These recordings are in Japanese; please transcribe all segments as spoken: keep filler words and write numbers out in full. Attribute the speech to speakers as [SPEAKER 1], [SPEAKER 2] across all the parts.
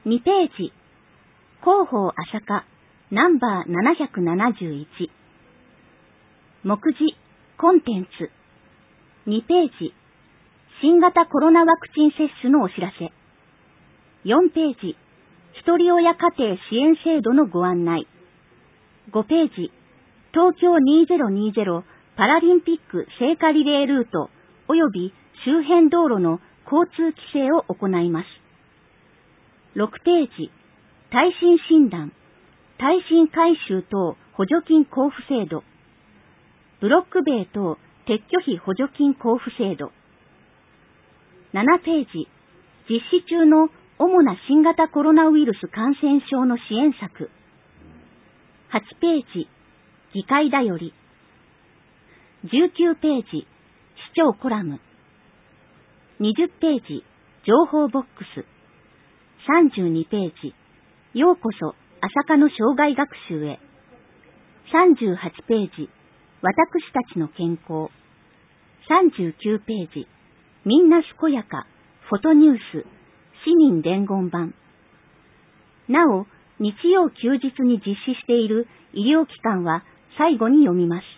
[SPEAKER 1] にページ、広報朝霞ナンバーななひゃくななじゅういち。目次、コンテンツ。にページ、新型コロナワクチン接種のお知らせ。よんページ、ひとり親家庭支援制度のご案内。ごページ、東京にせんにじゅうパラリンピック聖火リレールート及び周辺道路の交通規制を行います。ろくページ、耐震診断、耐震改修等補助金交付制度、ブロック塀等撤去費補助金交付制度。ななページ、実施中の主な新型コロナウイルス感染症の支援策。はちページ、議会だより。じゅうきゅうページ、市長コラム。にじゅうページ、情報ボックス。さんじゅうにページ、ようこそ朝霞の生涯学習へ。さんじゅうはちページ、私たちの健康。さんじゅうきゅうページ、みんな健やか、フォトニュース、市民伝言版。なお、日曜休日に実施している医療機関は最後に読みます。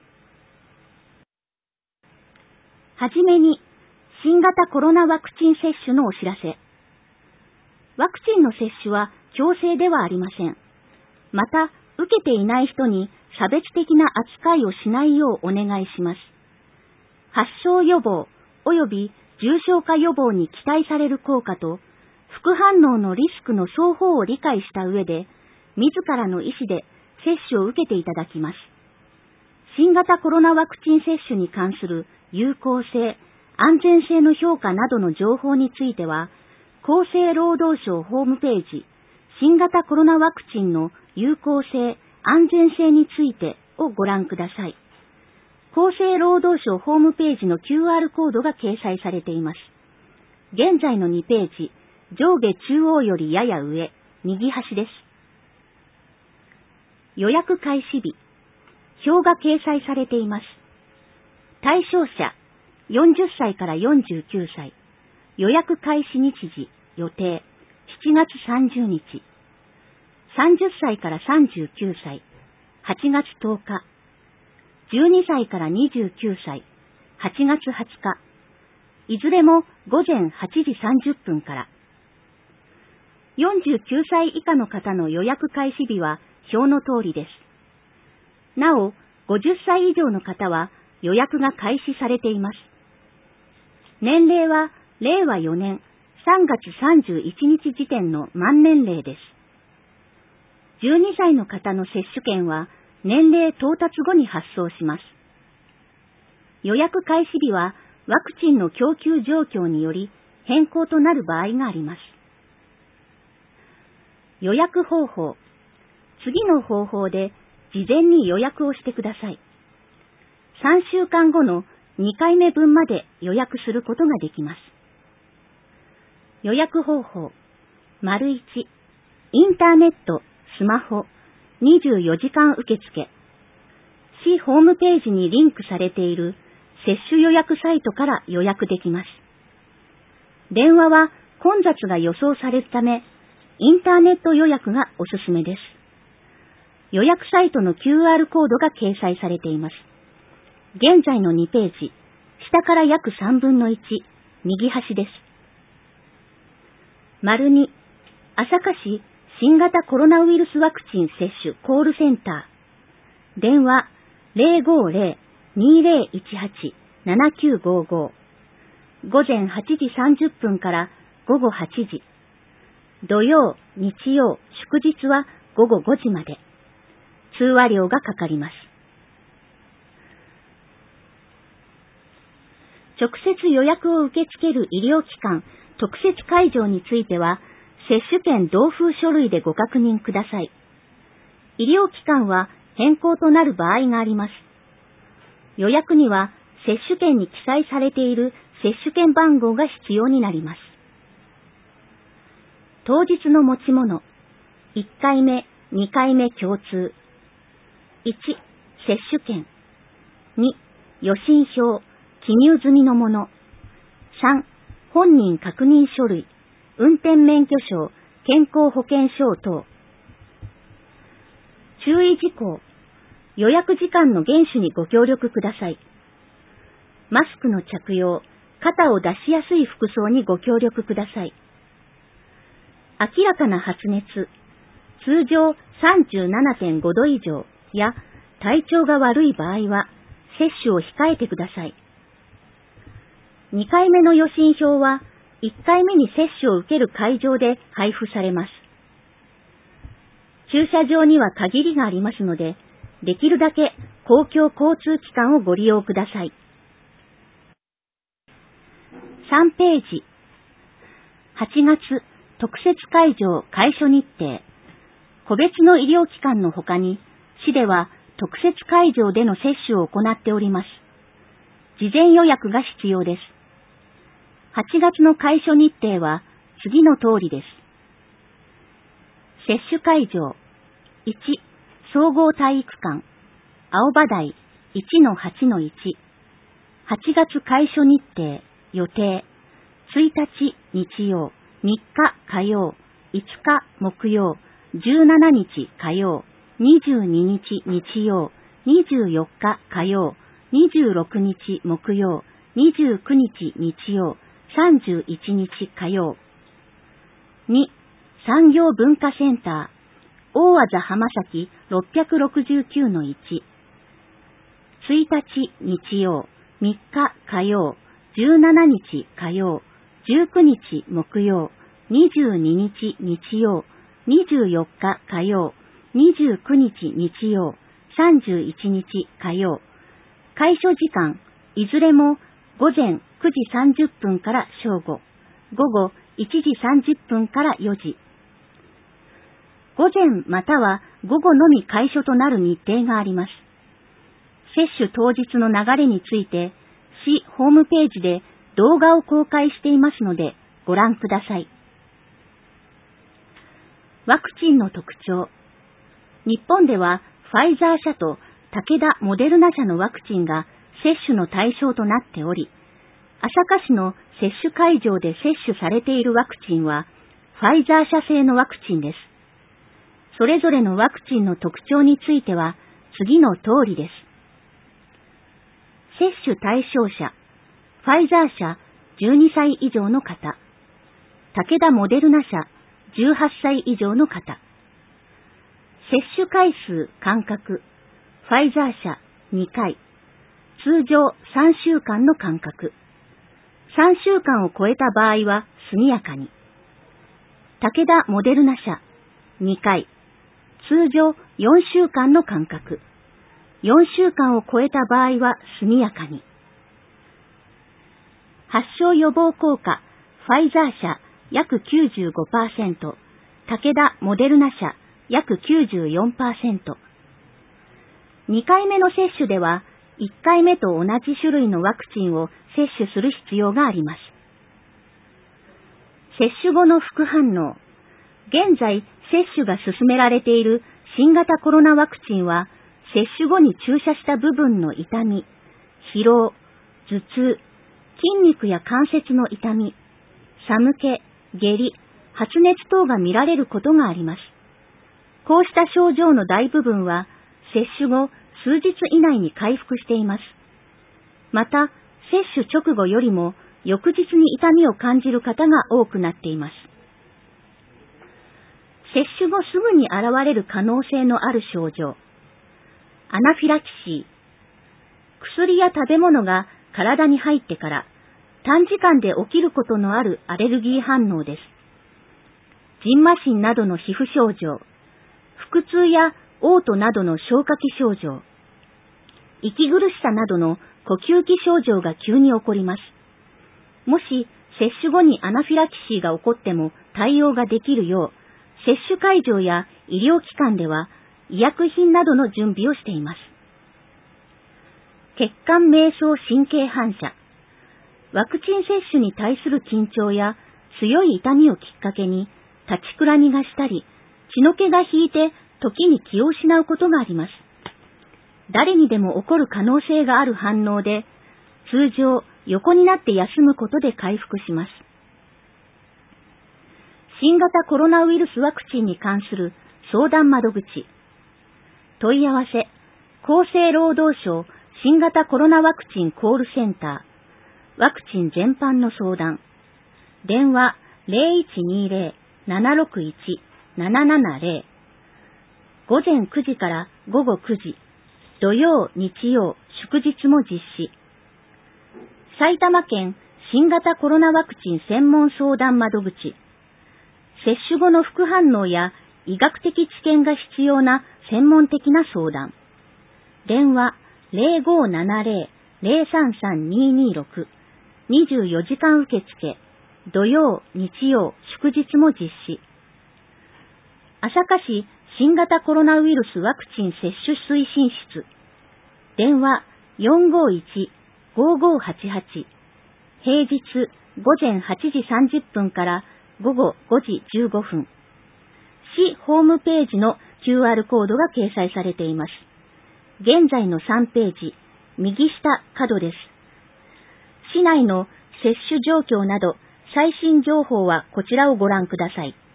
[SPEAKER 1] はじめに、新型コロナワクチン接種のお知らせ。ワクチンの接種は強制ではありません。また、受けていない人に差別的な扱いをしないようお願いします。発症予防及び重症化予防に期待される効果と、副反応のリスクの双方を理解した上で、自らの意思で接種を受けていただきます。新型コロナワクチン接種に関する有効性、安全性の評価などの情報については、厚生労働省ホームページ、新型コロナワクチンの有効性、安全性についてをご覧ください。厚生労働省ホームページの キューアール コードが掲載されています。現在のにページ、上下中央よりやや上、右端です。予約開始日、表が掲載されています。対象者、よんじゅっさいからよんじゅうきゅうさい。予約開始日時、予定、しちがつさんじゅうにち。さんじゅっさいからさんじゅうきゅうさい、はちがつとおか。じゅうにさいからにじゅうきゅうさい、はちがつはつか。いずれも午前はちじさんじゅっぷんから。よんじゅうきゅうさい以下の方の予約開始日は表の通りです。なお、ごじゅっさい以上の方は予約が開始されています。年齢はれいわよねんさんがつさんじゅういちにち時点の満年齢です。じゅうにさいの方の接種券は年齢到達後に発送します。予約開始日はワクチンの供給状況により変更となる場合があります。予約方法。次の方法で事前に予約をしてください。さんしゅうかんごのにかいめ分まで予約することができます。予約方法。丸いち、インターネット、スマホ、にじゅうよじかん受付。市ホームページにリンクされている接種予約サイトから予約できます。電話は混雑が予想されるため、インターネット予約がおすすめです。予約サイトの キューアール コードが掲載されています。現在のにページ、下から約さんぶんのいち、右端です。丸に、朝霞市新型コロナウイルスワクチン接種コールセンター。電話 ゼロごゼロ にゼロいちはち ななきゅうごご。午前はちじさんじゅっぷんから午後はちじ。土曜、日曜、祝日は午後ごじまで。通話料がかかります。直接予約を受け付ける医療機関、特設会場については、接種券同封書類でご確認ください。医療機関は変更となる場合があります。予約には接種券に記載されている接種券番号が必要になります。当日の持ち物。いっかいめ、にかいめ共通。いち、接種券。に、予診票、記入済みのもの。さん、本人確認書類、運転免許証、 健康保険証等。注意事項。予約時間の厳守にご協力ください。マスクの着用、肩を出しやすい服装にご協力ください。明らかな発熱、通常 さんじゅうななてんご 度以上や体調が悪い場合は接種を控えてください。にかいめの予診票はいっかいめに接種を受ける会場で配布されます。駐車場には限りがありますので、できるだけ公共交通機関をご利用ください。さんページ。はちがつ特設会場開所日程。個別の医療機関のほかに、市では特設会場での接種を行っております。事前予約が必要です。はちがつの開所日程は次の通りです。接種会場。いち、総合体育館、青葉台 いちのはちのいち。はちがつ開所日程、予定。ついたち日曜、みっか火曜、いつか木曜、じゅうしちにち火曜、にじゅうににち日曜、にじゅうよっか火曜、にじゅうろくにち木曜、にじゅうくにち日曜、さんじゅういちにち火曜。に、産業文化センター、大字浜崎ろっぴゃくろくじゅうきゅうのいち。ついたち日曜、みっか火曜、じゅうしちにち火曜、じゅうくにち木曜、にじゅうににち日曜、にじゅうよっか火曜、にじゅうくにち日曜、さんじゅういちにち火曜。開所時間、いずれもごぜんくじさんじゅっぷんから正午、午後いちじさんじゅっぷんからよじ。午前または午後のみ開所となる日程があります。接種当日の流れについて、市ホームページで動画を公開していますのでご覧ください。ワクチンの特徴。日本ではファイザー社と武田モデルナ社のワクチンが接種の対象となっており、朝霞市の接種会場で接種されているワクチンはファイザー社製のワクチンです。それぞれのワクチンの特徴については次の通りです。接種対象者、ファイザー社じゅうにさい以上の方、武田モデルナ社じゅうはっさい以上の方。接種回数間隔、ファイザー社にかい、通常さんしゅうかんの間隔。さんしゅうかんを超えた場合は速やかに。武田モデルナ社にかい、通常よんしゅうかんの間隔。よんしゅうかんを超えた場合は速やかに。発症予防効果、ファイザー社約 きゅうじゅうごパーセント、武田モデルナ社約 きゅうじゅうよんパーセント。にかいめの接種ではいっかいめと同じ種類のワクチンを接種する必要があります。接種後の副反応。現在接種が進められている新型コロナワクチンは接種後に注射した部分の痛み、疲労、頭痛、筋肉や関節の痛み、寒気、下痢、発熱等が見られることがあります。こうした症状の大部分は接種後数日以内に回復しています。また、接種直後よりも翌日に痛みを感じる方が多くなっています。接種後すぐに現れる可能性のある症状。アナフィラキシー。薬や食べ物が体に入ってから短時間で起きることのあるアレルギー反応です。蕁麻疹などの皮膚症状、腹痛や嘔吐などの消化器症状、息苦しさなどの呼吸器症状が急に起こります。もし接種後にアナフィラキシーが起こっても対応ができるよう、接種会場や医療機関では医薬品などの準備をしています。血管迷走神経反射。ワクチン接種に対する緊張や強い痛みをきっかけに立ちくらみがしたり、血の気が引いて時に気を失うことがあります。誰にでも起こる可能性がある反応で、通常横になって休むことで回復します。 新型コロナウイルスワクチンに関する相談窓口。問い合わせ、厚生労働省新型コロナワクチンコールセンター、ワクチン全般の相談。電話 ゼロいちにゼロ ななろくいち ななななゼロ。午前くじから午後くじ、土曜、日曜、祝日も実施。埼玉県新型コロナワクチン専門相談窓口。接種後の副反応や医学的知見が必要な専門的な相談。電話 ゼロごななゼロ ゼロさんさんににろく。にじゅうよじかん受付。土曜、日曜、祝日も実施。朝霞市新型コロナウイルスワクチン接種推進室。電話 よんごいち ごごはちはち。平日午前はちじさんじゅっぷんから午後ごじじゅうごふん。市ホームページの キューアール コードが掲載されています。現在のさんページ、右下角です。市内の接種状況など最新情報はこちらをご覧ください。